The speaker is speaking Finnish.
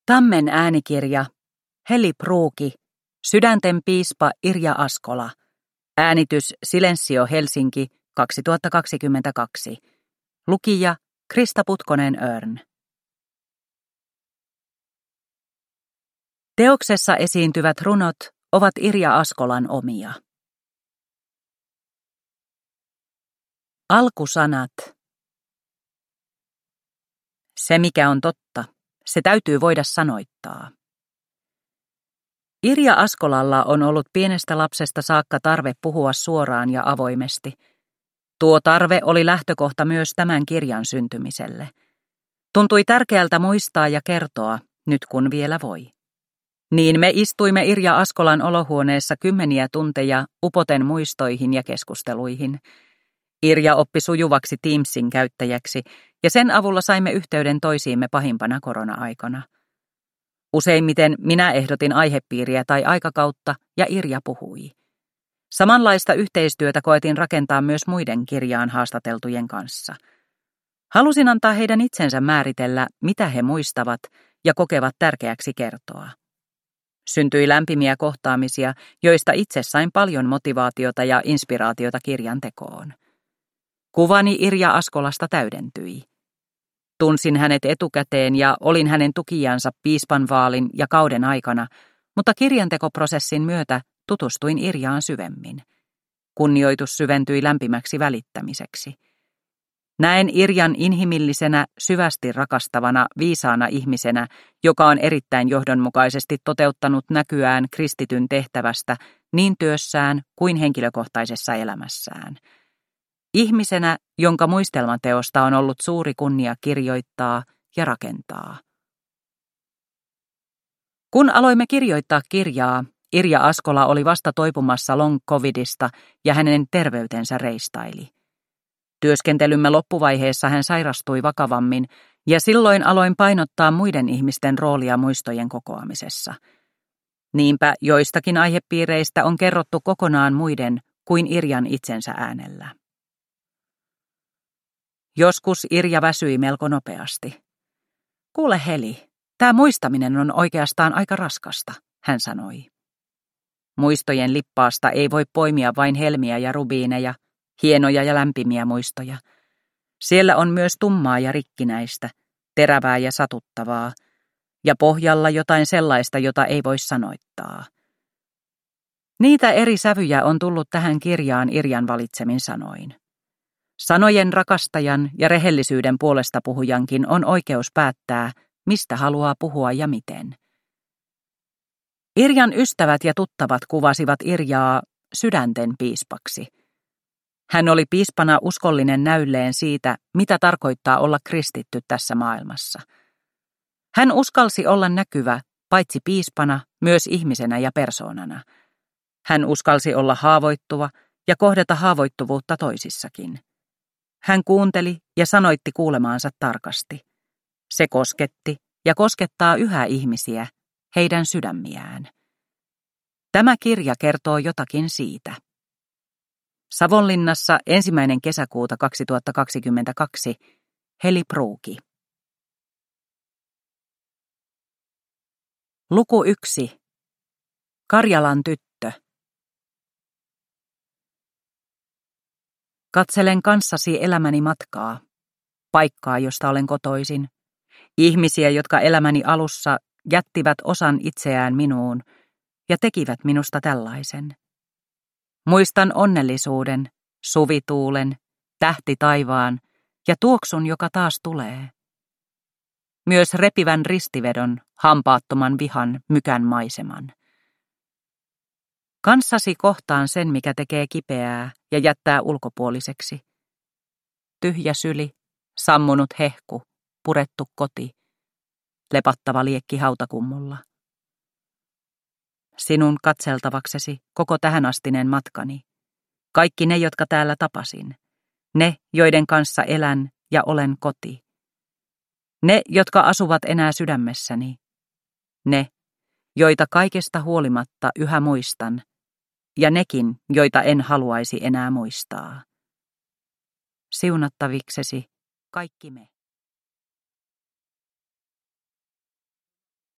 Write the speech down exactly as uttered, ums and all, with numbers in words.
Tammen äänikirja, Heli Pruuki, Sydänten piispa Irja Askola, äänitys Silensio Helsinki kaksituhattakaksikymmentäkaksi, lukija Krista Putkonen Örn. Teoksessa esiintyvät runot ovat Irja Askolan omia. Alkusanat. Se, mikä on totta, se täytyy voida sanoittaa. Irja Askolalla on ollut pienestä lapsesta saakka tarve puhua suoraan ja avoimesti. Tuo tarve oli lähtökohta myös tämän kirjan syntymiselle. Tuntui tärkeältä muistaa ja kertoa, nyt kun vielä voi. Niin me istuimme Irja Askolan olohuoneessa kymmeniä tunteja upoten muistoihin ja keskusteluihin. Irja oppi sujuvaksi Teamsin käyttäjäksi, ja sen avulla saimme yhteyden toisiimme pahimpana korona-aikana. Useimmiten minä ehdotin aihepiiriä tai aikakautta, ja Irja puhui. Samanlaista yhteistyötä koetin rakentaa myös muiden kirjaan haastateltujen kanssa. Halusin antaa heidän itsensä määritellä, mitä he muistavat ja kokevat tärkeäksi kertoa. Syntyi lämpimiä kohtaamisia, joista itse sain paljon motivaatiota ja inspiraatiota kirjan tekoon. Kuvani Irja Askolasta täydentyi. Tunsin hänet etukäteen ja olin hänen tukijansa piispanvaalin ja kauden aikana, mutta kirjantekoprosessin myötä tutustuin Irjaan syvemmin. Kunnioitus syventyi lämpimäksi välittämiseksi. Näen Irjan inhimillisenä, syvästi rakastavana, viisaana ihmisenä, joka on erittäin johdonmukaisesti toteuttanut näkyään kristityn tehtävästä niin työssään kuin henkilökohtaisessa elämässään. Ihmisenä, jonka muistelmateosta on ollut suuri kunnia kirjoittaa ja rakentaa. Kun aloimme kirjoittaa kirjaa, Irja Askola oli vasta toipumassa long covidista ja hänen terveytensä reistaili. Työskentelymme loppuvaiheessa hän sairastui vakavammin, ja silloin aloin painottaa muiden ihmisten roolia muistojen kokoamisessa. Niinpä joistakin aihepiireistä on kerrottu kokonaan muiden kuin Irjan itsensä äänellä. Joskus Irja väsyi melko nopeasti. Kuule Heli, tämä muistaminen on oikeastaan aika raskasta, hän sanoi. Muistojen lippaasta ei voi poimia vain helmiä ja rubiineja, hienoja ja lämpimiä muistoja. Siellä on myös tummaa ja rikkinäistä, terävää ja satuttavaa, ja pohjalla jotain sellaista, jota ei voi sanoittaa. Niitä eri sävyjä on tullut tähän kirjaan Irjan valitsemin sanoin. Sanojen rakastajan ja rehellisyyden puolesta puhujankin on oikeus päättää, mistä haluaa puhua ja miten. Irjan ystävät ja tuttavat kuvasivat Irjaa sydänten piispaksi. Hän oli piispana uskollinen näylleen siitä, mitä tarkoittaa olla kristitty tässä maailmassa. Hän uskalsi olla näkyvä, paitsi piispana, myös ihmisenä ja persoonana. Hän uskalsi olla haavoittuva ja kohdata haavoittuvuutta toisissakin. Hän kuunteli ja sanoitti kuulemaansa tarkasti. Se kosketti ja koskettaa yhä ihmisiä, heidän sydämiään. Tämä kirja kertoo jotakin siitä. Savonlinnassa ensimmäinen kesäkuuta kaksituhattakaksikymmentäkaksi, Heli Pruuki. Luku yksi. Karjalan tyttö. Katselen kanssasi elämäni matkaa, paikkaa, josta olen kotoisin, ihmisiä, jotka elämäni alussa jättivät osan itseään minuun ja tekivät minusta tällaisen. Muistan onnellisuuden, suvituulen, tähti taivaan ja tuoksun, joka taas tulee. Myös repivän ristivedon, hampaattoman vihan, mykän maiseman. Kanssasi kohtaan sen, mikä tekee kipeää ja jättää ulkopuoliseksi. Tyhjä syli, sammunut hehku, purettu koti, lepattava liekki hautakummulla. Sinun katseltavaksesi koko tähänastinen matkani. Kaikki ne, jotka täällä tapasin. Ne, joiden kanssa elän ja olen koti. Ne, jotka asuvat enää sydämessäni. Ne, joita kaikesta huolimatta yhä muistan. Ja nekin, joita en haluaisi enää muistaa. Siunattaviksesi kaikki me.